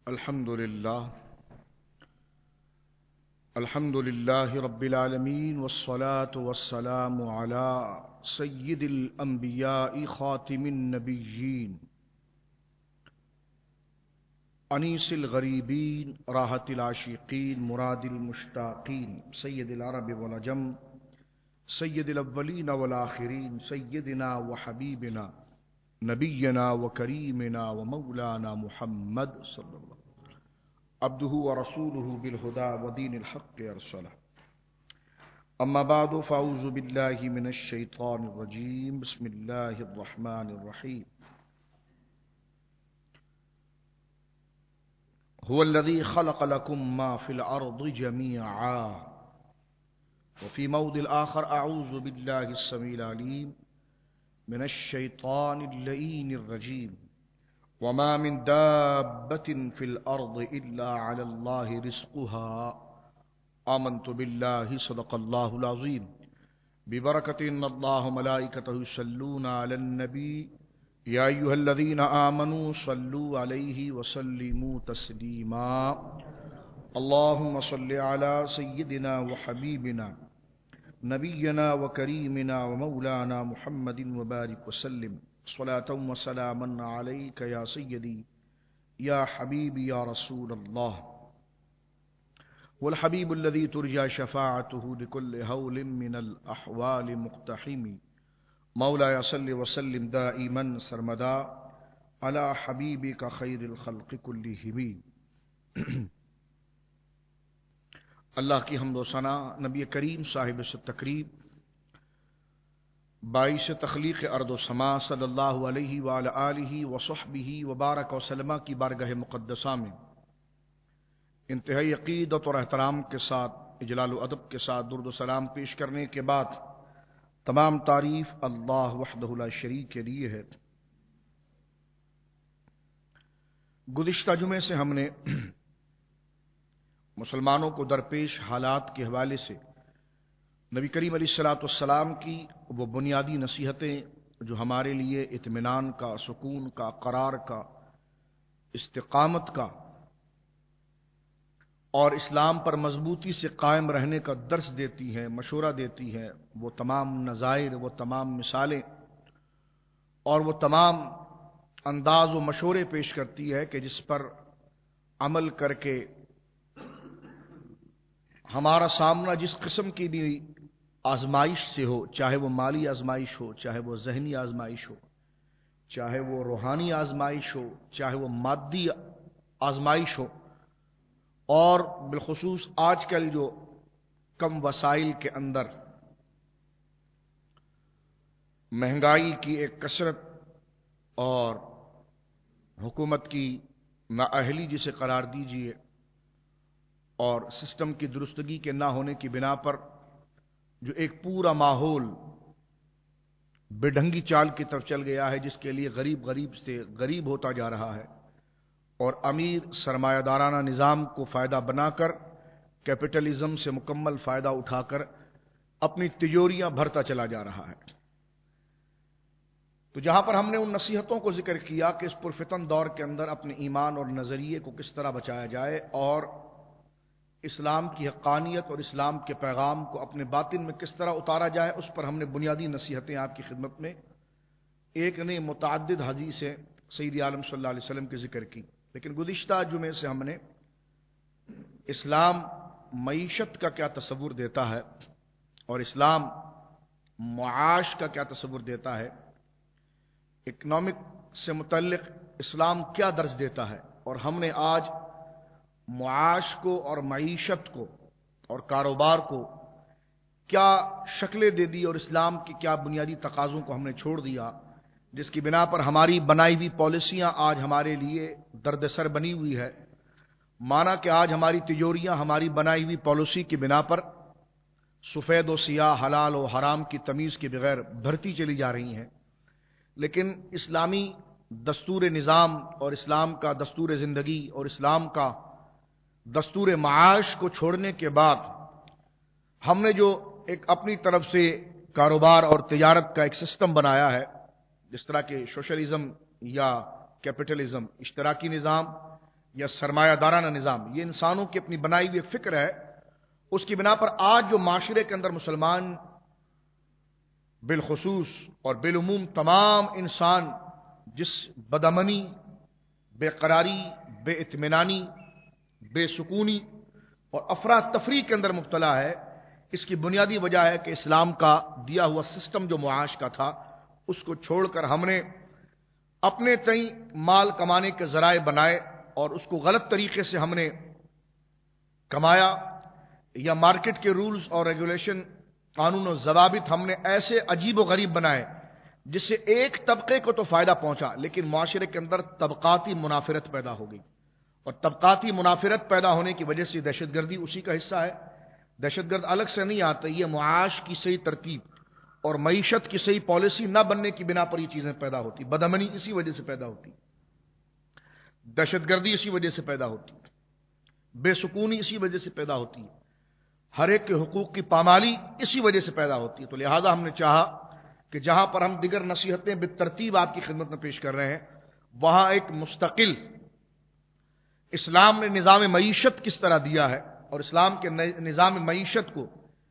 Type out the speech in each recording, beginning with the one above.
الحمد لله رب العالمين والصلاة والسلام على سيد الأنبياء خاتم النبيين أنيس الغريبين راحة العاشقين مراد المشتاقين سيد العرب والعجم سيد الأولين والآخرين سيدنا وحبيبنا نبينا وكريمنا ومولانا محمد صلى الله عليه وسلم عبده ورسوله بالهدى ودين الحق أرسله أما بعد فأعوذ بالله من الشيطان الرجيم بسم الله الرحمن الرحيم هو الذي خلق لكم ما في الأرض جميعا وفي موضع الآخر أعوذ بالله السميع العليم من الشيطان اللئيم الرجيم وما من دابة في الأرض إلا على الله رزقها آمنت بالله صدق الله العظيم ببركة إن الله ملائكته يصلون على النبي يا أيها الذين آمنوا صلوا عليه وسلموا تسليما اللهم صل على سيدنا وحبيبنا نبينا وكريمنا ومولانا محمد وبارك وسلم صلاة وسلاما عليك يا سيدي يا حبيبي يا رسول الله والحبيب الذي ترجى شفاعته لكل هول من الأحوال مقتحم مولاي صل وسلم دائما سرمدا على حبيبك خير الخلق كلهم اللہ کی حمد و ثنا نبی کریم صاحب تقریب باعث تخلیق ارض و سما صلی اللہ علیہ وآلہ آلہ وصحبہ وبارک وسلم کی بارگاہ مقدسہ میں انتہائی عقیدت اور احترام کے ساتھ اجلال و ادب کے ساتھ درود و سلام پیش کرنے کے بعد تمام تعریف اللہ وحدہ لا شریک کے لیے ہے۔ گزشتہ جمعے سے ہم نے مسلمانوں کو درپیش حالات کے حوالے سے نبی کریم علیہ الصلوۃ والسلام کی وہ بنیادی نصیحتیں جو ہمارے لیے اطمینان کا، سکون کا، قرار کا، استقامت کا اور اسلام پر مضبوطی سے قائم رہنے کا درس دیتی ہیں، مشورہ دیتی ہیں، وہ تمام نظائر، وہ تمام مثالیں اور وہ تمام انداز و مشورے پیش کرتی ہے کہ جس پر عمل کر کے ہمارا سامنا جس قسم کی بھی آزمائش سے ہو، چاہے وہ مالی آزمائش ہو، چاہے وہ ذہنی آزمائش ہو، چاہے وہ روحانی آزمائش ہو، چاہے وہ مادی آزمائش ہو، اور بالخصوص آج کل جو کم وسائل کے اندر مہنگائی کی ایک کثرت اور حکومت کی نااہلی جسے قرار دیجیے اور سسٹم کی درستگی کے نہ ہونے کی بنا پر جو ایک پورا ماحول بے ڈھنگی چال کی طرف چل گیا ہے، جس کے لیے غریب سے غریب ہوتا جا رہا ہے اور امیر سرمایہ دارانہ نظام کو فائدہ بنا کر کیپٹلزم سے مکمل فائدہ اٹھا کر اپنی تجوریاں بھرتا چلا جا رہا ہے۔ تو جہاں پر ہم نے ان نصیحتوں کو ذکر کیا کہ اس پرفتن دور کے اندر اپنے ایمان اور نظریے کو کس طرح بچایا جائے اور اسلام کی حقانیت اور اسلام کے پیغام کو اپنے باطن میں کس طرح اتارا جائے، اس پر ہم نے بنیادی نصیحتیں آپ کی خدمت میں ایک نہیں متعدد حدیثیں سید عالم صلی اللہ علیہ وسلم کے ذکر کی۔ لیکن گزشتہ جمعے سے ہم نے اسلام معیشت کا کیا تصور دیتا ہے اور اسلام معاش کا کیا تصور دیتا ہے، اکنامک سے متعلق اسلام کیا درس دیتا ہے، اور ہم نے آج معاش کو اور معیشت کو اور کاروبار کو کیا شکلیں دے دی اور اسلام کی کیا بنیادی تقاضوں کو ہم نے چھوڑ دیا، جس کی بنا پر ہماری بنائی ہوئی پالیسیاں آج ہمارے لیے دردسر بنی ہوئی ہے، مانا کہ آج ہماری تجوریاں ہماری بنائی ہوئی پالیسی کی بنا پر سفید و سیاہ، حلال و حرام کی تمیز کے بغیر بھرتی چلی جا رہی ہیں۔ لیکن اسلامی دستور نظام اور اسلام کا دستور زندگی اور اسلام کا دستور معاش کو چھوڑنے کے بعد ہم نے جو ایک اپنی طرف سے کاروبار اور تجارت کا ایک سسٹم بنایا ہے، جس طرح کہ سوشلزم یا کیپٹلزم اشتراکی نظام، یا سرمایہ دارانہ نظام، یہ انسانوں کی اپنی بنائی ہوئی ایک فکر ہے. اس کی بنا پر آج جو معاشرے کے اندر مسلمان بالخصوص اور بالعموم تمام انسان جس بدامنی، بے قراری، بے اطمینانی، بے سکونی اور افراتفری کے اندر مبتلا ہے، اس کی بنیادی وجہ ہے کہ اسلام کا دیا ہوا سسٹم جو معاش کا تھا اس کو چھوڑ کر ہم نے اپنے تئیں مال کمانے کے ذرائع بنائے اور اس کو غلط طریقے سے ہم نے کمایا، یا مارکیٹ کے رولز اور ریگولیشن، قانون و ضوابط ہم نے ایسے عجیب و غریب بنائے جس سے ایک طبقے کو تو فائدہ پہنچا لیکن معاشرے کے اندر طبقاتی منافرت پیدا ہو گئی. اور طبقاتی منافرت پیدا ہونے کی وجہ سے دہشت گردی اسی کا حصہ ہے. دہشت گرد الگ سے نہیں آتا، یہ معاش کی صحیح ترتیب اور معیشت کی صحیح پالیسی نہ بننے کی بنا پر یہ چیزیں پیدا ہوتی. بدامنی اسی وجہ سے پیدا ہوتی، دہشت گردی اسی وجہ سے پیدا ہوتی، بے سکونی اسی وجہ سے پیدا ہوتی ہے، ہر ایک کے حقوق کی پامالی اسی وجہ سے پیدا ہوتی ہے. تو لہذا ہم نے چاہا کہ جہاں پر ہم دیگر نصیحتیں بالترتیب آپ کی خدمت میں پیش کر رہے ہیں، وہاں ایک مستقل اسلام نے نظام معیشت کس طرح دیا ہے، اور اسلام کے نظام معیشت کو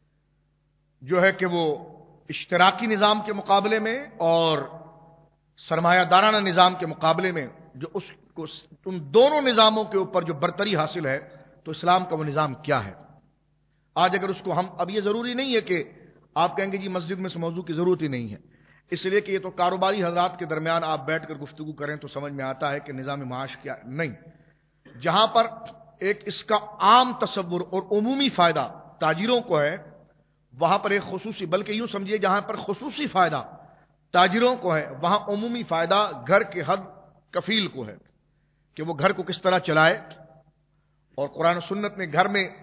جو ہے کہ وہ اشتراکی نظام کے مقابلے میں اور سرمایہ دارانہ نظام کے مقابلے میں جو اس کو ان دونوں نظاموں کے اوپر جو برتری حاصل ہے، تو اسلام کا وہ نظام کیا ہے. آج اگر اس کو ہم، اب یہ ضروری نہیں ہے کہ آپ کہیں گے جی مسجد میں اس موضوع کی ضرورت ہی نہیں ہے، اس لیے کہ یہ تو کاروباری حضرات کے درمیان آپ بیٹھ کر گفتگو کریں تو سمجھ میں آتا ہے کہ نظام معاش کیا نہیں. جہاں پر ایک اس کا عام تصور اور عمومی فائدہ تاجروں کو ہے، وہاں پر ایک خصوصی، بلکہ یوں سمجھیے جہاں پر خصوصی فائدہ تاجروں کو ہے وہاں عمومی فائدہ گھر کے حد کفیل کو ہے کہ وہ گھر کو کس طرح چلائے. اور قرآن و سنت نے گھر میں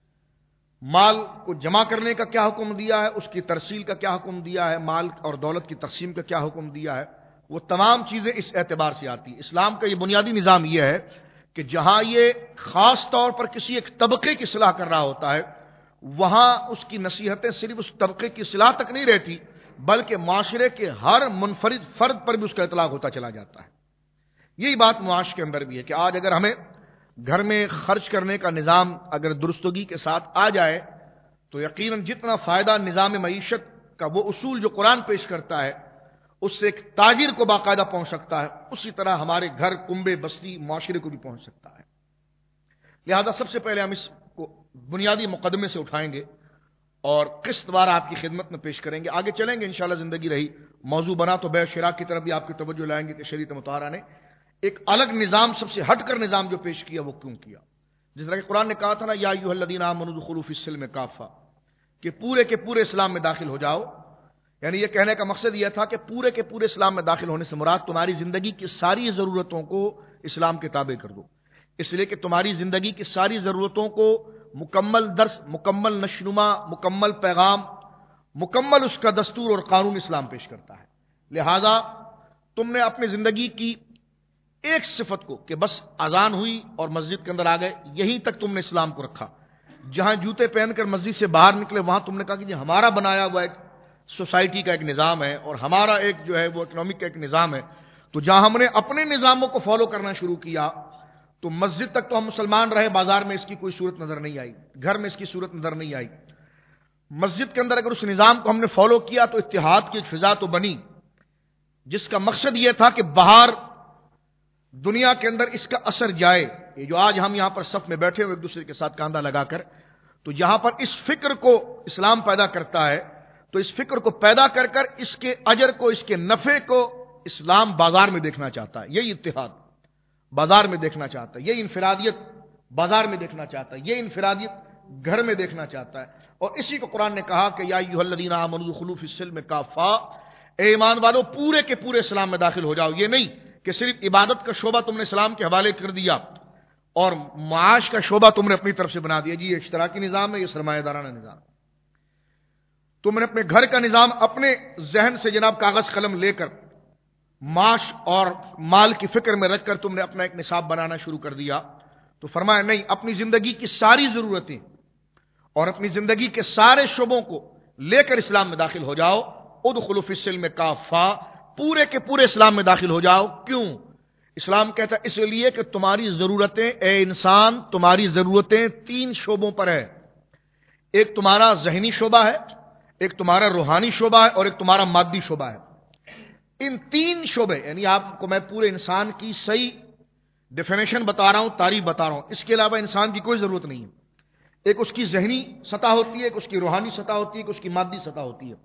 مال کو جمع کرنے کا کیا حکم دیا ہے، اس کی ترسیل کا کیا حکم دیا ہے، مال اور دولت کی تقسیم کا کیا حکم دیا ہے، وہ تمام چیزیں اس اعتبار سے آتی ہیں. اسلام کا یہ بنیادی نظام یہ ہے کہ جہاں یہ خاص طور پر کسی ایک طبقے کی اصلاح کر رہا ہوتا ہے، وہاں اس کی نصیحتیں صرف اس طبقے کی اصلاح تک نہیں رہتی بلکہ معاشرے کے ہر منفرد فرد پر بھی اس کا اطلاق ہوتا چلا جاتا ہے. یہی بات معاش کے اندر بھی ہے کہ آج اگر ہمیں گھر میں خرچ کرنے کا نظام اگر درستگی کے ساتھ آ جائے تو یقیناً جتنا فائدہ نظام معیشت کا وہ اصول جو قرآن پیش کرتا ہے اس سے ایک تاجر کو باقاعدہ پہنچ سکتا ہے، اسی طرح ہمارے گھر، کنبے، بستی، معاشرے کو بھی پہنچ سکتا ہے. لہذا سب سے پہلے ہم اس کو بنیادی مقدمے سے اٹھائیں گے اور قسط وار آپ کی خدمت میں پیش کریں گے. آگے چلیں گے انشاءاللہ، زندگی رہی موضوع بنا تو بے شراک کی طرف بھی آپ کی توجہ لائیں گے کہ شریعت مطہرہ نے ایک الگ نظام، سب سے ہٹ کر نظام جو پیش کیا وہ کیوں کیا. جس طرح کہ قرآن نے کہا تھا نا، یا ایھا الذین آمنوا ادخلوا فی السلم کافہ، کہ پورے کے پورے اسلام میں داخل ہو جاؤ. یعنی یہ کہنے کا مقصد یہ تھا کہ پورے کے پورے اسلام میں داخل ہونے سے مراد تمہاری زندگی کی ساری ضرورتوں کو اسلام کے تابع کر دو، اس لیے کہ تمہاری زندگی کی ساری ضرورتوں کو مکمل درس، مکمل نشوونما، مکمل پیغام، مکمل اس کا دستور اور قانون اسلام پیش کرتا ہے. لہذا تم نے اپنی زندگی کی ایک صفت کو کہ بس اذان ہوئی اور مسجد کے اندر آ گئے، یہیں تک تم نے اسلام کو رکھا. جہاں جوتے پہن کر مسجد سے باہر نکلے وہاں تم نے کہا کہ یہ ہمارا بنایا ہوا ایک سوسائٹی کا ایک نظام ہے اور ہمارا ایک جو ہے وہ اکنامک کا ایک نظام ہے. تو جہاں ہم نے اپنے نظاموں کو فالو کرنا شروع کیا تو مسجد تک تو ہم مسلمان رہے، بازار میں اس کی کوئی صورت نظر نہیں آئی، گھر میں اس کی صورت نظر نہیں آئی. مسجد کے اندر اگر اس نظام کو ہم نے فالو کیا تو اتحاد کی ایک فضا تو بنی، جس کا مقصد یہ تھا کہ باہر دنیا کے اندر اس کا اثر جائے. یہ جو آج ہم یہاں پر صف میں بیٹھے ہوئے ایک دوسرے کے ساتھ کاندھا لگا کر، تو یہاں پر اس فکر کو اسلام پیدا کرتا ہے، تو اس فکر کو پیدا کر کر اس کے اجر کو، اس کے نفع کو اسلام بازار میں دیکھنا چاہتا ہے. یہی اتحاد بازار میں دیکھنا چاہتا ہے، یہی انفرادیت بازار میں دیکھنا چاہتا ہے، یہ انفرادیت گھر میں دیکھنا چاہتا ہے. اور اسی کو قرآن نے کہا کہ یا ایھا الذین آمنوا ادخلوا فی السلم کافہ، اے ایمان والو پورے کے پورے اسلام میں داخل ہو جاؤ. یہ نہیں کہ صرف عبادت کا شعبہ تم نے اسلام کے حوالے کر دیا اور معاش کا شعبہ تم نے اپنی طرف سے بنا دیا، جی یہ اشتراکی نظام ہے، یہ سرمایہ دارانہ نظام. تم نے اپنے گھر کا نظام اپنے ذہن سے جناب کاغذ قلم لے کر معاش اور مال کی فکر میں رکھ کر تم نے اپنا ایک نصاب بنانا شروع کر دیا. تو فرمایا نہیں، اپنی زندگی کی ساری ضرورتیں اور اپنی زندگی کے سارے شعبوں کو لے کر اسلام میں داخل ہو جاؤ. ادخلوا فی السلم کافہ، پورے کے پورے اسلام میں داخل ہو جاؤ. کیوں؟ اسلام کہتا ہے اس لیے کہ تمہاری ضرورتیں اے انسان، تمہاری ضرورتیں 3 شعبوں پر ہے. ایک تمہارا ذہنی شعبہ ہے، ایک تمہارا روحانی شعبہ ہے، اور ایک تمہارا مادی شعبہ ہے. ان 3 شعبے، یعنی آپ کو میں پورے انسان کی صحیح ڈیفینیشن بتا رہا ہوں، تعریف بتا رہا ہوں، اس کے علاوہ انسان کی کوئی ضرورت نہیں ہے. ایک اس کی ذہنی سطح ہوتی ہے، ایک اس کی روحانی سطح ہوتی ہے، ایک اس کی مادی سطح ہوتی ہے.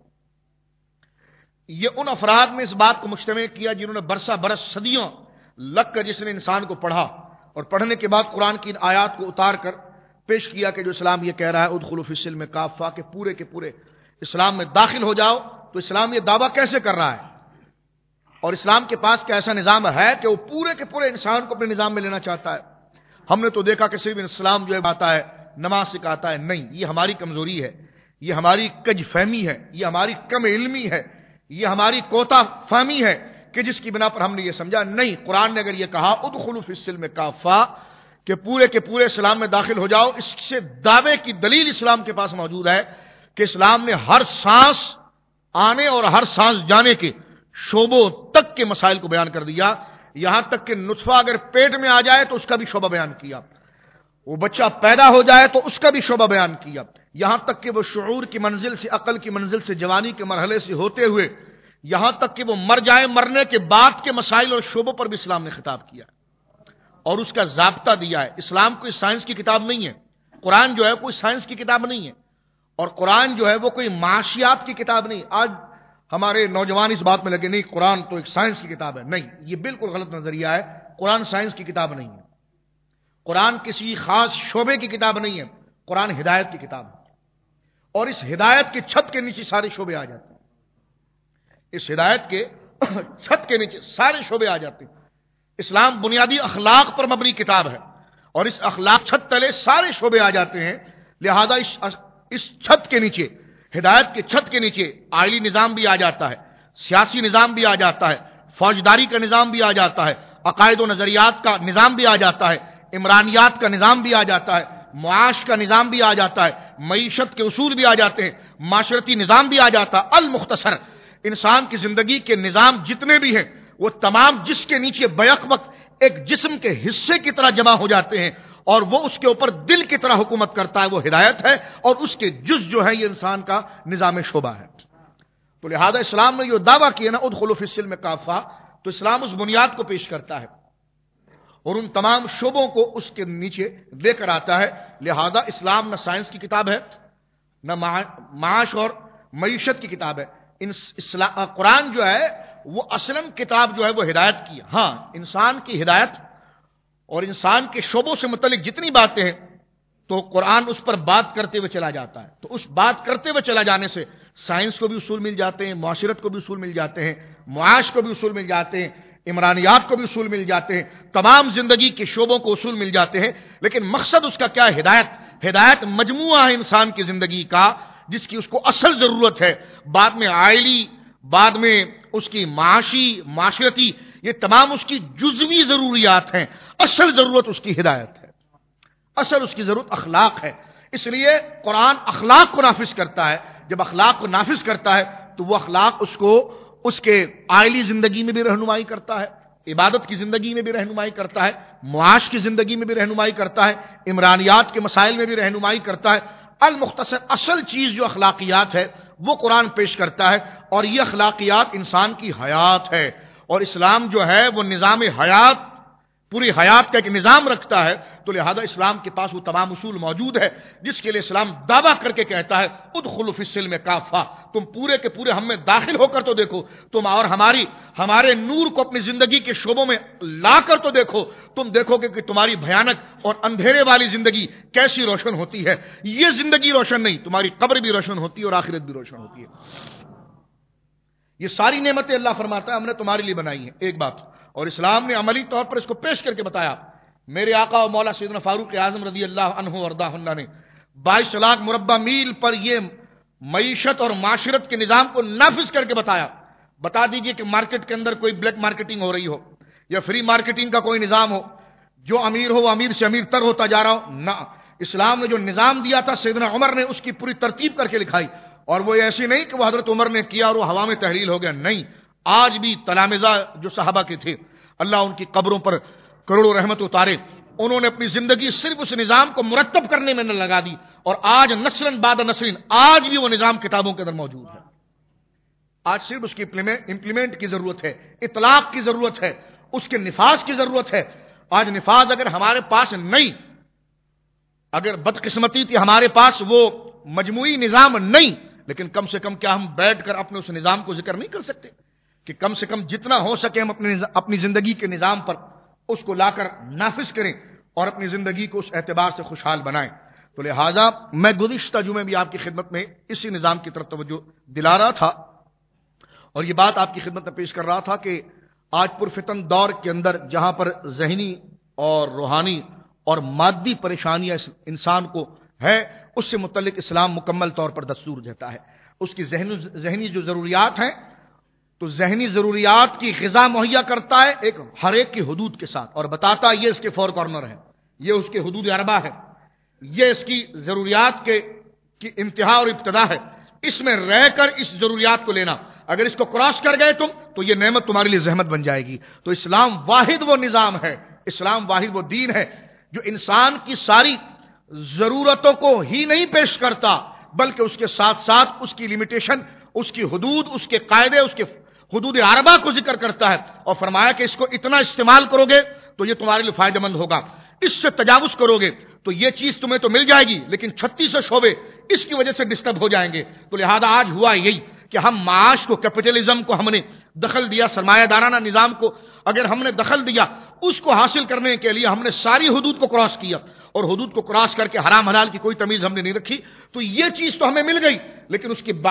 یہ ان افراد نے اس بات کو مجتمع کیا جنہوں نے برس صدیوں لگ کر جس نے انسان کو پڑھا اور پڑھنے کے بعد قرآن کی ان آیات کو اتار کر پیش کیا کہ جو اسلام یہ کہہ رہا ہے ادخلوا فی السلم کافہ، کہ پورے کے پورے اسلام میں داخل ہو جاؤ. تو اسلام یہ دعویٰ کیسے کر رہا ہے اور اسلام کے پاس کیا ایسا نظام ہے کہ وہ پورے کے پورے انسان کو اپنے نظام میں لینا چاہتا ہے؟ ہم نے تو دیکھا کہ صرف اسلام جو ہے آتا ہے نماز سکھاتا ہے. نہیں، یہ ہماری کمزوری ہے، یہ ہماری کج فہمی ہے، یہ ہماری کم علمی ہے، یہ ہماری کوتا فہمی ہے کہ جس کی بنا پر ہم نے یہ سمجھا. نہیں، قرآن نے اگر یہ کہا ادخلوا فی السلم کافہ کہ پورے کے پورے اسلام میں داخل ہو جاؤ، اس سے دعوے کی دلیل اسلام کے پاس موجود ہے کہ اسلام نے ہر سانس آنے اور ہر سانس جانے کے شعبوں تک کے مسائل کو بیان کر دیا. یہاں تک کہ نطفہ اگر پیٹ میں آ جائے تو اس کا بھی شعبہ بیان کیا، وہ بچہ پیدا ہو جائے تو اس کا بھی شعبہ بیان کیا، یہاں تک کہ وہ شعور کی منزل سے، عقل کی منزل سے، جوانی کے مرحلے سے ہوتے ہوئے یہاں تک کہ وہ مر جائے، مرنے کے بعد کے مسائل اور شعبوں پر بھی اسلام نے خطاب کیا اور اس کا ضابطہ دیا ہے. اسلام کوئی سائنس کی کتاب نہیں ہے، قرآن جو ہے کوئی سائنس کی کتاب نہیں ہے، اور قرآن جو ہے وہ کوئی معاشیات کی کتاب نہیں. آج ہمارے نوجوان اس بات میں لگے نہیں قرآن تو ایک سائنس کی کتاب ہے. نہیں، یہ بالکل غلط نظریہ ہے. قرآن سائنس کی کتاب نہیں ہے، قرآن کسی خاص شعبے کی کتاب نہیں ہے، قرآن ہدایت کی کتاب ہے. اور اس ہدایت کے چھت کے نیچے سارے شعبے آ جاتے ہیں. اس ہدایت کے چھت کے نیچے سارے شعبے آ جاتے ہیں. اسلام بنیادی اخلاق پر مبنی کتاب ہے اور اس اخلاق چھت تلے سارے شعبے آ جاتے ہیں. لہذا اس چھت کے نیچے، ہدایت کے چھت کے نیچے آئلی نظام بھی آ جاتا ہے، سیاسی نظام بھی آ جاتا ہے، فوجداری کا نظام بھی آ جاتا ہے، عقائد و نظریات کا نظام بھی آ جاتا ہے، عمرانیات کا نظام بھی آ جاتا ہے، معاش کا نظام بھی آ جاتا ہے، معیشت کے اصول بھی آ جاتے ہیں، معاشرتی نظام بھی آ جاتا ہے. المختصر انسان کی زندگی کے نظام جتنے بھی ہیں وہ تمام جس کے نیچے بیک وقت ایک جسم کے حصے کی طرح جمع ہو جاتے ہیں اور وہ اس کے اوپر دل کی طرح حکومت کرتا ہے، وہ ہدایت ہے. اور اس کے جز جو ہے یہ انسان کا نظام شعبہ ہے. تو لہذا اسلام نے جو دعویٰ کیا نا ادخلوا فی السلم کافہ، تو اسلام اس بنیاد کو پیش کرتا ہے اور ان تمام شعبوں کو اس کے نیچے لے کر آتا ہے. لہذا اسلام نہ سائنس کی کتاب ہے، نہ معاش اور معیشت کی کتاب ہے. قرآن جو ہے وہ اصلاً کتاب جو ہے وہ ہدایت کی. ہاں، انسان کی ہدایت اور انسان کے شعبوں سے متعلق جتنی باتیں ہیں تو قرآن اس پر بات کرتے ہوئے چلا جاتا ہے. تو اس بات کرتے ہوئے چلا جانے سے سائنس کو بھی اصول مل جاتے ہیں، معاشرت کو بھی اصول مل جاتے ہیں، معاش کو بھی اصول مل جاتے ہیں، عمرانیات کو بھی اصول مل جاتے ہیں، تمام زندگی کے شعبوں کو اصول مل جاتے ہیں. لیکن مقصد اس کا کیا ہے؟ ہدایت مجموعہ ہے انسان کی زندگی کا جس کی اس کو اصل ضرورت ہے. بعد میں عائلی، بعد میں اس کی معاشی، معاشرتی، یہ تمام اس کی جزوی ضروریات ہیں. اصل ضرورت اس کی ہدایت ہے، اصل اس کی ضرورت اخلاق ہے. اس لیے قرآن اخلاق کو نافذ کرتا ہے. جب اخلاق کو نافذ کرتا ہے تو وہ اخلاق اس کو اس کے عائلی زندگی میں بھی رہنمائی کرتا ہے، عبادت کی زندگی میں بھی رہنمائی کرتا ہے، معاش کی زندگی میں بھی رہنمائی کرتا ہے، عمرانیات کے مسائل میں بھی رہنمائی کرتا ہے. المختصر اصل چیز جو اخلاقیات ہے وہ قرآن پیش کرتا ہے اور یہ اخلاقیات انسان کی حیات ہے. اور اسلام جو ہے وہ نظام حیات، پوری حیات کا ایک نظام رکھتا ہے. تو لہذا اسلام کے پاس وہ تمام اصول موجود ہے جس کے لیے اسلام دعویٰ کر کے کہتا ہے ادخلوا فی السلم کافہ، تم پورے کے پورے ہم میں داخل ہو کر تو دیکھو، تم اور ہمارے نور کو اپنی زندگی کے شعبوں میں لا کر تو دیکھو. تم دیکھو گے کہ تمہاری بھیانک اور اندھیرے والی زندگی کیسی روشن ہوتی ہے. یہ زندگی روشن نہیں، تمہاری قبر بھی روشن ہوتی ہے اور آخرت بھی روشن ہوتی ہے. یہ ساری نعمتیں اللہ فرماتا ہے ہم نے تمہارے لیے بنائی ہیں. ایک بات، اور اسلام نے عملی طور پر اس کو پیش کر کے بتایا. میرے آقا و مولا سیدنا فاروق اعظم رضی اللہ عنہ وارضاہ عنہ نے 22 لاکھ مربع میل پر یہ معیشت اور معاشرت کے نظام کو نافذ کر کے بتایا. بتا دیجئے کہ مارکیٹ کے اندر کوئی بلیک مارکیٹنگ ہو رہی ہو یا فری مارکیٹنگ کا کوئی نظام ہو، جو امیر ہو وہ امیر سے امیر تر ہوتا جا رہا ہو. نہ، اسلام نے جو نظام دیا تھا سیدنا عمر نے اس کی پوری ترتیب کر کے لکھائی. اور وہ ایسی نہیں کہ وہ حضرت عمر نے کیا اور وہ ہوا میں تحلیل ہو گیا. نہیں، آج بھی تلامذہ جو صحابہ کے تھے، اللہ ان کی قبروں پر کروڑوں رحمت اتارے. انہوں نے اپنی زندگی صرف اس نظام کو مرتب کرنے میں نہ لگا دی، اور آج نسلن بعد نسلن آج بھی وہ نظام کتابوں کے اندر موجود ہے. آج صرف اس کی امپلیمنٹ کی ضرورت ہے، اطلاق کی ضرورت ہے، اس کے نفاذ کی ضرورت ہے. آج نفاذ اگر ہمارے پاس نہیں، اگر بدقسمتی تھی ہمارے پاس وہ مجموعی نظام نہیں، لیکن کم سے کم کیا ہم بیٹھ کر اپنے اس نظام کو ذکر نہیں کر سکتے کہ کم سے کم جتنا ہو سکے ہم اپنی زندگی کے نظام پر اس کو لا کر نافذ کریں اور اپنی زندگی کو اس اعتبار سے خوشحال بنائیں. تو لہذا میں گزشتہ جمعے بھی آپ کی خدمت میں اسی نظام کی طرف توجہ دلا رہا تھا، اور یہ بات آپ کی خدمت میں پیش کر رہا تھا کہ آج پرفتن دور کے اندر جہاں پر ذہنی اور روحانی اور مادی پریشانیاں انسان کو ہے، اس سے متعلق اسلام مکمل طور پر دستور دیتا ہے. اس کی ذہنی جو ضروریات ہیں، تو ذہنی ضروریات کی غذا مہیا کرتا ہے ایک ہر ایک کی حدود کے ساتھ، اور بتاتا ہے یہ اس کے فور کارنر ہے، یہ اس کے حدود اربع ہے، یہ اس کی ضروریات کی انتہا اور ابتدا ہے. اس میں رہ کر اس ضروریات کو لینا، اگر اس کو کراس کر گئے تم تو یہ نعمت تمہارے لیے زحمت بن جائے گی. تو اسلام واحد وہ نظام ہے، اسلام واحد وہ دین ہے جو انسان کی ساری ضرورتوں کو ہی نہیں پیش کرتا، بلکہ اس کے ساتھ ساتھ اس کی لمیٹیشن، اس کی حدود، اس کے قاعدے، اس کے حدود اربع کو ذکر کرتا ہے، اور فرمایا کہ اس کو اتنا استعمال کرو گے تو یہ تمہارے لیے فائدہ مند ہوگا، اس سے تجاوز کرو گے تو یہ چیز تمہیں تو مل جائے گی لیکن 36 شعبے اس کی وجہ سے ڈسٹرب ہو جائیں گے. تو لہذا آج ہوا یہی کہ ہم معاش کو، کیپٹلزم کو ہم نے دخل دیا، سرمایہ دارانہ نظام کو اگر ہم نے دخل دیا، اس کو حاصل کرنے کے لیے ہم نے ساری حدود کو کراس کیا، اور حدود کو کراس کر کے حرام حلال کی کوئی تمیز ہم نے نہیں رکھی. تو یہ چیز تو ہمیں مل گئی، لیکن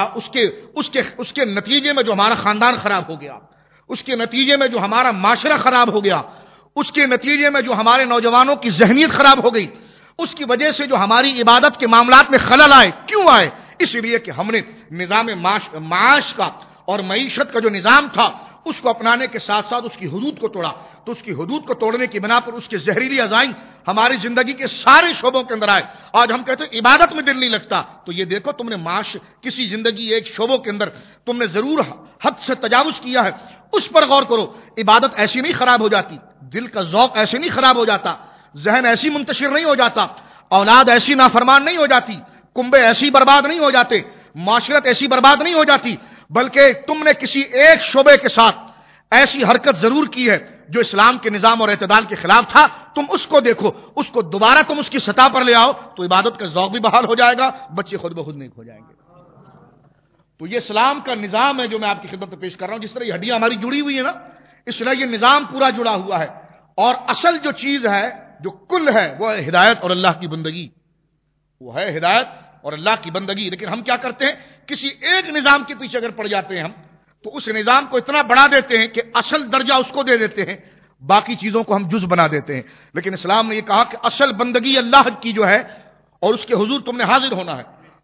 اس کے نتیجے میں جو ہمارا خاندان خراب ہو گیا، اس کے نتیجے میں جو ہمارا معاشرہ خراب ہو گیا، اس کے نتیجے میں جو ہمارے نوجوانوں کی ذہنیت خراب ہو گئی، اس کی وجہ سے جو ہماری عبادت کے معاملات میں خلل آئے. کیوں آئے؟ اس لیے کہ ہم نے نظام معاش کا اور معیشت کا جو نظام تھا اس کو اپنانے کے ساتھ ساتھ اس کی حدود کو توڑا. تو اس کی حدود کو توڑنے کی بنا پر اس کے زہریلی عزائم ہماری زندگی کے سارے شعبوں کے اندر آئے. آج ہم کہتے ہیں عبادت میں دل نہیں لگتا، تو یہ دیکھو تم نے معاش کسی زندگی ایک شعبوں کے اندر تم نے ضرور حد سے تجاوز کیا ہے، اس پر غور کرو. عبادت ایسی نہیں خراب ہو جاتی، دل کا ذوق ایسے نہیں خراب ہو جاتا، ذہن ایسی منتشر نہیں ہو جاتا، اولاد ایسی نافرمان نہیں ہو جاتی، کنبے ایسی برباد نہیں ہو جاتے، معاشرت ایسی برباد نہیں ہو جاتی، بلکہ تم نے کسی ایک شعبے کے ساتھ ایسی حرکت ضرور کی ہے جو اسلام کے نظام اور اعتدال کے خلاف تھا. تم اس کو دیکھو، اس کو دوبارہ تم اس کی سطح پر لے آؤ تو عبادت کا ذوق بھی بحال ہو جائے گا، بچے خود بخود نیک ہو جائیں گے. تو یہ اسلام کا نظام ہے جو میں آپ کی خدمت میں پیش کر رہا ہوں. جس طرح یہ ہڈیاں ہماری جڑی ہوئی ہیں نا، اس طرح یہ نظام پورا جڑا ہوا ہے، اور اصل جو چیز ہے، جو کل ہے، وہ ہے ہدایت اور اللہ کی بندگی. وہ ہے ہدایت اور اللہ کی بندگی. لیکن ہم کیا کرتے ہیں، کسی ایک نظام کے پیچھے اگر پڑ جاتے ہیں ہم، تو اس نظام کو اتنا بڑھا دیتے ہیں کہ اصل درجہ اس کو دے دیتے ہیں، باقی چیزوں کو ہم جز بنا دیتے ہیں. لیکن اسلام نے یہ کہا کہ اصل بندگی اللہ کی جو ہے، اور اس کے حضور تم نے حاضر ہونا ہے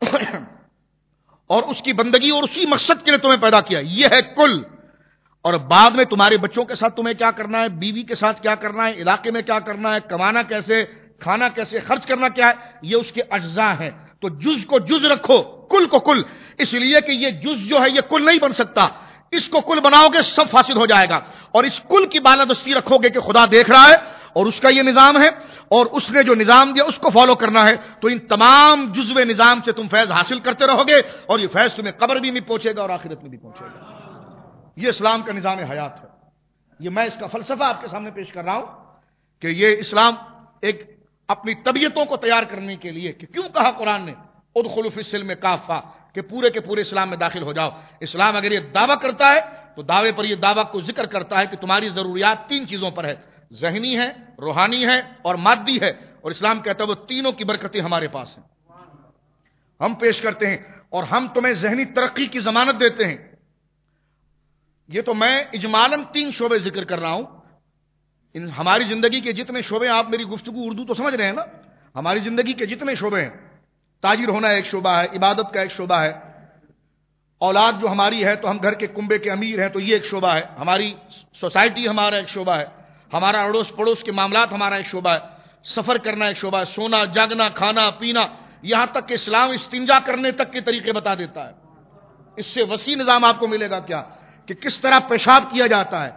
اور اس کی بندگی اور اسی مقصد کے لیے تمہیں پیدا کیا، یہ ہے کل. اور بعد میں تمہارے بچوں کے ساتھ تمہیں کیا کرنا ہے، بیوی کے ساتھ کیا کرنا ہے، علاقے میں کیا کرنا ہے، کمانا کیسے، کھانا کیسے، خرچ کرنا کیا ہے، یہ اس کے اجزاء ہیں. تو جز کو جز رکھو، کل کو کل، اس لیے کہ یہ جز جو ہے یہ کل نہیں بن سکتا. اس کو کل بناؤ گے سب فاسد ہو جائے گا، اور اس کل کی بالادستی رکھو گے کہ خدا دیکھ رہا ہے اور اس کا یہ نظام ہے اور اس نے جو نظام دیا اس کو فالو کرنا ہے. تو ان تمام جزوے نظام سے تم فیض حاصل کرتے رہو گے، اور یہ فیض تمہیں قبر بھی میں پہنچے گا اور آخرت میں بھی پہنچے گا. یہ اسلام کا نظام حیات ہے. یہ میں اس کا فلسفہ آپ کے سامنے پیش کر رہا ہوں کہ یہ اسلام ایک اپنی طبیعتوں کو تیار کرنے کے لیے کہ کیوں کہا قرآن نے ادخلوا فی السلم کافہ، کہ پورے کے پورے اسلام میں داخل ہو جاؤ. اسلام اگر یہ دعویٰ کرتا ہے تو دعوے پر یہ دعویٰ کو ذکر کرتا ہے کہ تمہاری ضروریات 3 چیزوں پر ہے، ذہنی ہے، روحانی ہے اور مادی ہے. اور اسلام کہتا ہے وہ تینوں کی برکتیں ہمارے پاس ہیں، ہم پیش کرتے ہیں، اور ہم تمہیں ذہنی ترقی کی ضمانت دیتے ہیں. یہ تو میں اجمالاً 3 شعبے ذکر کر رہا ہوں. ہماری زندگی کے جتنے شعبے، آپ میری گفتگو اردو تو سمجھ رہے ہیں نا، ہماری زندگی کے جتنے شعبے ہیں، تاجر ہونا ایک شعبہ ہے، عبادت کا ایک شعبہ ہے، اولاد جو ہماری ہے تو ہم گھر کے کنبے کے امیر ہیں تو یہ ایک شعبہ ہے، ہماری سوسائٹی ہمارا ایک شعبہ ہے، ہمارا اڑوس پڑوس کے معاملات ہمارا ایک شعبہ ہے، سفر کرنا ایک شعبہ ہے، سونا جاگنا کھانا پینا، یہاں تک کہ اسلام استنجا کرنے تک کے طریقے بتا دیتا ہے. اس سے وسیع نظام آپ کو ملے گا کیا، کہ کس طرح پیشاب کیا جاتا ہے،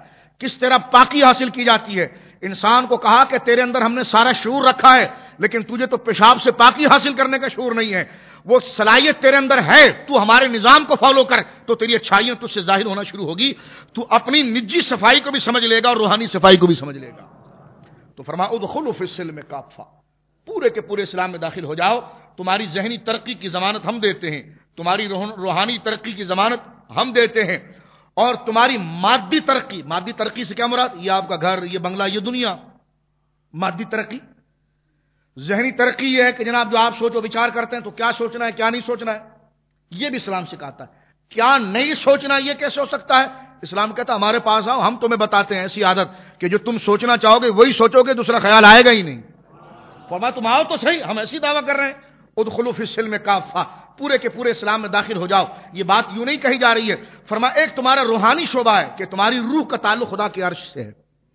کس طرح پاکی حاصل کی جاتی ہے. انسان کو کہا کہ تیرے اندر ہم نے سارا شعور رکھا ہے، لیکن تجھے تو پیشاب سے پاکی حاصل کرنے کا شعور نہیں ہے. وہ صلاحیت تیرے اندر ہے، تو ہمارے نظام کو فالو کر تو تیری اچھائیاں تجھ سے ظاہر ہونا شروع ہوگی. تو اپنی نجی صفائی کو بھی سمجھ لے گا اور روحانی صفائی کو بھی سمجھ لے گا. تو فرمایا ادخلوا فی السلم کافہ، پورے کے پورے اسلام میں داخل ہو جاؤ. تمہاری ذہنی ترقی کی ضمانت ہم دیتے ہیں، تمہاری روحانی ترقی کی ضمانت ہم دیتے ہیں، اور تمہاری مادی ترقی سے کیا مراد؟ یہ آپ کا گھر، یہ بنگلہ، یہ دنیا. مادی ترقی. ذہنی ترقی یہ ہے کہ جناب جو آپ سوچ و وچار کرتے ہیں تو کیا سوچنا ہے کیا نہیں سوچنا ہے، یہ بھی اسلام سکھاتا ہے. کیا نہیں سوچنا یہ کیسے ہو سکتا ہے؟ اسلام کہتا ہے ہمارے پاس آؤ، ہم تمہیں بتاتے ہیں ایسی عادت کہ جو تم سوچنا چاہو گے وہی سوچو گے، دوسرا خیال آئے گا ہی نہیں. فرمایا تم آؤ تو صحیح، ہم ایسی دعویٰ کر رہے ہیں. ادخلوا فی السلم کافہ، پورے کے پورے اسلام میں داخل ہو جاؤ. یہ بات یوں نہیں کہی جا رہی ہے. فرمایا ایک تمہارا روحانی شعبہ ہے کہ تمہاری روح کا تعلق خدا کے عرش سے ہے،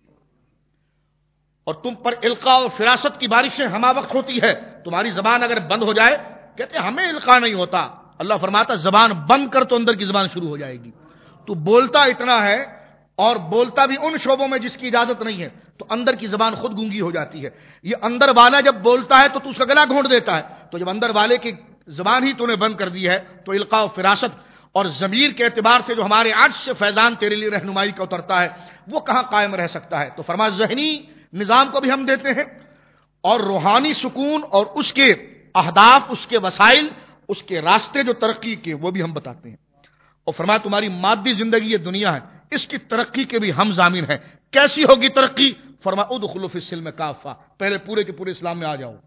اور تم پر القاء اور فراست کی بارشیں ہمہ وقت ہوتی ہے. تمہاری زبان اگر بند ہو جائے، کہتے ہیں ہمیں القاء نہیں ہوتا، اللہ فرماتا زبان بند کر تو اندر کی زبان شروع ہو جائے گی. تو بولتا اتنا ہے اور بولتا بھی ان شعبوں میں جس کی اجازت نہیں ہے، تو اندر کی زبان خود گونگی ہو جاتی ہے. یہ اندر والا جب بولتا ہے تو اس کا گلا گھونٹ دیتا ہے. تو جب اندر والے کی زبان ہی تو نے بند کر دی ہے، تو القاء و فراست اور ضمیر کے اعتبار سے جو ہمارے عرش سے فیضان تیرے لیے رہنمائی کا اترتا ہے وہ کہاں قائم رہ سکتا ہے. تو فرمایا ذہنی نظام کو بھی ہم دیتے ہیں، اور روحانی سکون اور اس کے اہداف، اس کے وسائل، اس کے راستے جو ترقی کے وہ بھی ہم بتاتے ہیں. اور فرمایا تمہاری مادی زندگی یہ دنیا ہے، اس کی ترقی کے بھی ہم ضامن ہیں. کیسی ہوگی ترقی؟ فرمایا ادخلوا فی السلم کافہ، پہلے پورے کے پورے اسلام میں آ جاؤ.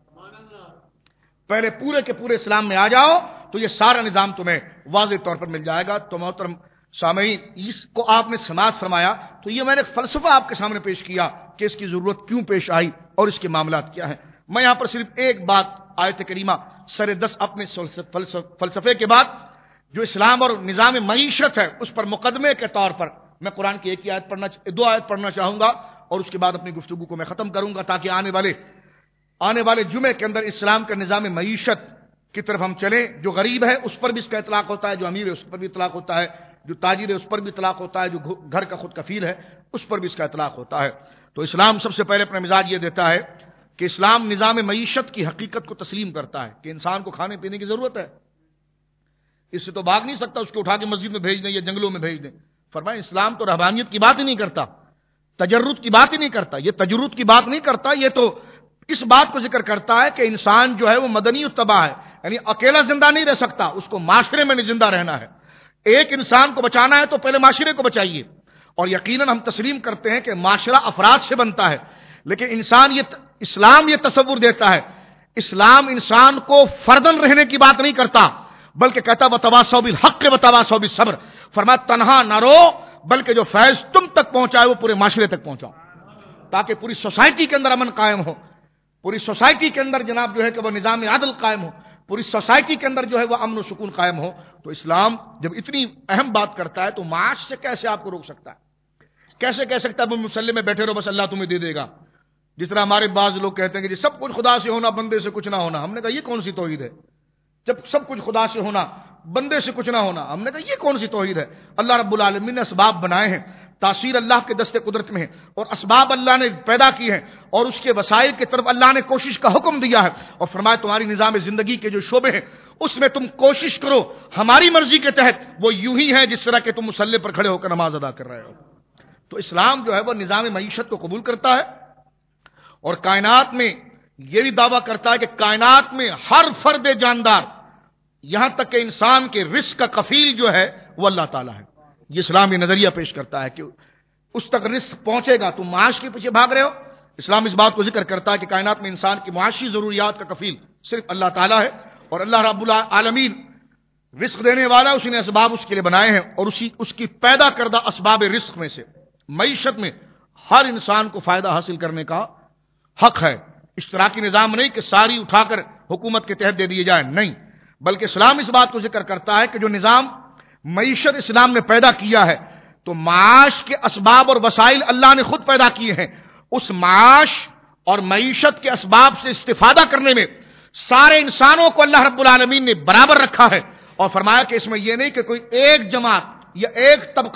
پہلے پورے کے پورے اسلام میں آ جاؤ تو یہ سارا نظام تمہیں واضح طور پر مل جائے گا. تو محترم سامعین، اس کو آپ نے سماعت فرمایا تو یہ میں نے فلسفہ آپ کے سامنے پیش کیا کہ اس کی ضرورت کیوں پیش آئی اور اس کے معاملات کیا ہیں. میں یہاں پر صرف ایک بات آیت کریمہ سر 10 اپنے فلسفے کے بعد جو اسلام اور نظام معیشت ہے اس پر مقدمے کے طور پر میں قرآن کی دو آیت پڑھنا چاہوں گا، اور اس کے بعد اپنی گفتگو کو میں ختم کروں گا، تاکہ آنے والے جمعے کے اندر اسلام کا نظام معیشت کی طرف ہم چلیں. جو غریب ہے اس پر بھی اس کا اطلاق ہوتا ہے، جو امیر ہے اس پر بھی اطلاق ہوتا ہے، جو تاجر ہے اس پر بھی اطلاق ہوتا ہے، جو گھر کا خود کفیل ہے اس پر بھی اس کا اطلاق ہوتا ہے. تو اسلام سب سے پہلے اپنا مزاج یہ دیتا ہے کہ اسلام نظام معیشت کی حقیقت کو تسلیم کرتا ہے کہ انسان کو کھانے پینے کی ضرورت ہے، اس سے تو بھاگ نہیں سکتا، اس کو اٹھا کے مسجد میں بھیج دیں یا جنگلوں میں بھیج دیں. فرمایا اسلام تو رہبانیت کی بات ہی نہیں کرتا، تجرد کی بات ہی نہیں کرتا. یہ تجرد کی بات نہیں کرتا، یہ تو اس بات کو ذکر کرتا ہے کہ انسان جو ہے وہ مدنی الطبع ہے، یعنی اکیلا زندہ نہیں رہ سکتا، اس کو معاشرے میں زندہ رہنا ہے. ایک انسان کو بچانا ہے تو پہلے معاشرے کو بچائیے. اور یقیناً ہم تسلیم کرتے ہیں کہ معاشرہ افراد سے بنتا ہے، لیکن اسلام یہ تصور دیتا ہے، اسلام انسان کو فردن رہنے کی بات نہیں کرتا، بلکہ کہتا وتواصوا بالحق وتواصوا بالصبر. فرمایا تنہا نہ رو، بلکہ جو فیض تم تک پہنچائے وہ پورے معاشرے تک پہنچاؤ، تاکہ پوری سوسائٹی کے اندر امن قائم ہو، پوری سوسائٹی کے اندر جناب جو ہے کہ وہ نظام عدل قائم ہو، پوری سوسائٹی کے اندر جو ہے وہ امن و سکون قائم ہو. تو اسلام جب اتنی اہم بات کرتا ہے تو معاش سے کیسے آپ کو روک سکتا ہے؟ کیسے کہہ سکتا ہے وہ مسلح میں بیٹھے رہو بس اللہ تمہیں دے دے گا؟ جس طرح ہمارے بعض لوگ کہتے ہیں کہ جی سب کچھ خدا سے ہونا بندے سے کچھ نہ ہونا. ہم نے کہا یہ کون سی توحید ہے؟ جب سب کچھ خدا سے ہونا بندے سے کچھ نہ ہونا، ہم نے کہا یہ کون سی توحید ہے؟ اللہ رب العالمین نے اسباب بنائے ہیں، تاثیر اللہ کے دست قدرت میں ہے، اور اسباب اللہ نے پیدا کی ہیں، اور اس کے وسائل کی طرف اللہ نے کوشش کا حکم دیا ہے. اور فرمایا تمہاری نظام زندگی کے جو شعبے ہیں اس میں تم کوشش کرو ہماری مرضی کے تحت وہ یوں ہی ہے جس طرح کہ تم مصلی پر کھڑے ہو کر نماز ادا کر رہے ہو. تو اسلام جو ہے وہ نظام معیشت کو قبول کرتا ہے، اور کائنات میں یہ بھی دعویٰ کرتا ہے کہ کائنات میں ہر فرد جاندار یہاں تک کہ انسان کے رزق کا کفیل جو ہے وہ اللہ تعالیٰ ہے. یہ اسلام یہ نظریہ پیش کرتا ہے کہ اس تک رزق پہنچے گا. تم معاش کے پیچھے بھاگ رہے ہو، اسلام اس بات کو ذکر کرتا ہے کہ کائنات میں انسان کی معاشی ضروریات کا کفیل صرف اللہ تعالیٰ ہے، اور اللہ رب العالمین رزق دینے والا، اس نے اسباب اس کے لیے بنائے ہیں، اور اس کی پیدا کردہ اسباب رزق میں سے معیشت میں ہر انسان کو فائدہ حاصل کرنے کا حق ہے. اشتراکی نظام نہیں کہ ساری اٹھا کر حکومت کے تحت دے دیے جائیں، نہیں، بلکہ اسلام اس بات کو ذکر کرتا ہے کہ جو نظام معیشت اسلام نے پیدا کیا ہے تو معاش کے اسباب اور وسائل اللہ نے خود پیدا کیے ہیں. اس معاش اور معیشت کے اسباب سے استفادہ کرنے میں سارے انسانوں کو اللہ رب العالمین نے برابر رکھا ہے، اور فرمایا کہ اس میں یہ نہیں کہ کوئی ایک جماعت یا ایک طبقہ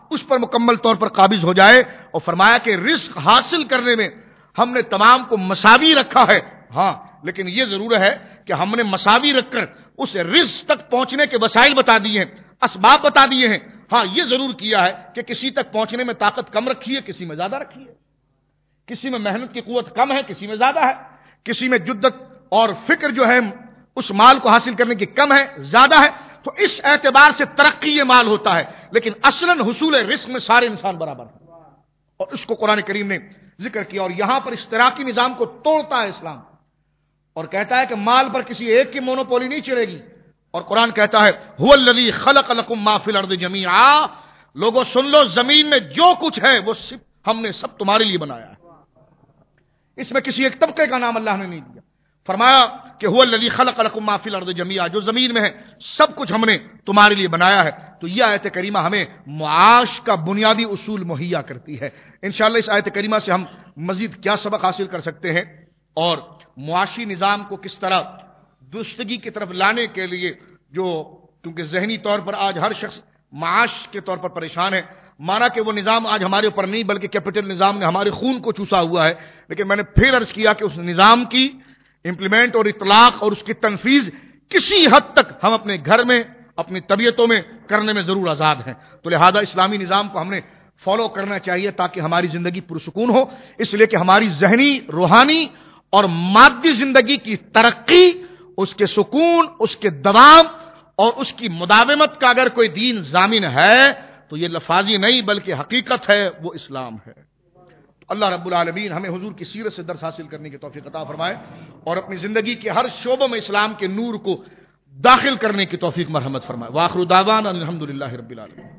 اس پر مکمل طور پر قابض ہو جائے، اور فرمایا کہ رزق حاصل کرنے میں ہم نے تمام کو مساوی رکھا ہے، ہاں لیکن یہ ضرور ہے کہ ہم نے مساوی رکھ کر اس رزق تک پہنچنے کے وسائل بتا دیے ہیں، اسباب بتا دیے ہیں۔ ہاں یہ ضرور کیا ہے کہ کسی تک پہنچنے میں طاقت کم رکھی ہے، کسی میں زیادہ رکھی ہے، کسی میں محنت کی قوت کم ہے، کسی میں زیادہ ہے، کسی میں جدت اور فکر جو ہے اس مال کو حاصل کرنے کی کم ہے، زیادہ ہے۔ تو اس اعتبار سے ترقی یہ مال ہوتا ہے، لیکن اصلاً حصول رزق میں سارے انسان برابر ہیں، اور اس کو قرآن کریم نے ذکر کیا، اور یہاں پر اشتراکی نظام کو توڑتا ہے اسلام، اور کہتا ہے کہ مال پر کسی ایک کی مونوپولی نہیں چلے گی، اور قرآن کہتا ہے هو الذی خلق لکم ما فی الارض جمیعا، لوگوں سن لو، زمین میں جو کچھ ہے وہ ہم نے سب تمہارے لیے بنایا ہے، اس میں کسی ایک طبقے کا نام اللہ نے نہیں دیا۔ فرمایا کہ هو الذی خلق لکم ما فی الارض جمیعا، جو زمین میں ہے سب کچھ ہم نے تمہارے لیے بنایا ہے۔ تو یہ آیت کریمہ ہمیں معاش کا بنیادی اصول مہیا کرتی ہے۔ انشاءاللہ اس آیت کریمہ سے ہم مزید کیا سبق حاصل کر سکتے ہیں، اور معاشی نظام کو کس طرح درستگی کی طرف لانے کے لیے، جو کیونکہ ذہنی طور پر آج ہر شخص معاش کے طور پر پریشان ہے، مانا کہ وہ نظام آج ہمارے اوپر نہیں بلکہ کیپٹل نظام نے ہمارے خون کو چوسا ہوا ہے، لیکن میں نے پھر عرض کیا کہ اس نظام کی امپلیمنٹ اور اطلاق اور اس کی تنفیذ کسی حد تک ہم اپنے گھر میں، اپنی طبیعتوں میں کرنے میں ضرور آزاد ہیں۔ تو لہذا اسلامی نظام کو ہم نے فالو کرنا چاہیے تاکہ ہماری زندگی پرسکون ہو، اس لیے کہ ہماری ذہنی، روحانی اور مادی زندگی کی ترقی، اس کے سکون، اس کے دوام اور اس کی مداومت کا اگر کوئی دین ضامن ہے تو یہ لفاظی نہیں بلکہ حقیقت ہے، وہ اسلام ہے۔ اللہ رب العالمین ہمیں حضور کی سیرت سے درس حاصل کرنے کی توفیق عطا فرمائے، اور اپنی زندگی کے ہر شعبوں میں اسلام کے نور کو داخل کرنے کی توفیق مرحمت فرمائے۔ وآخر دعوانا الحمدللہ رب العالمین۔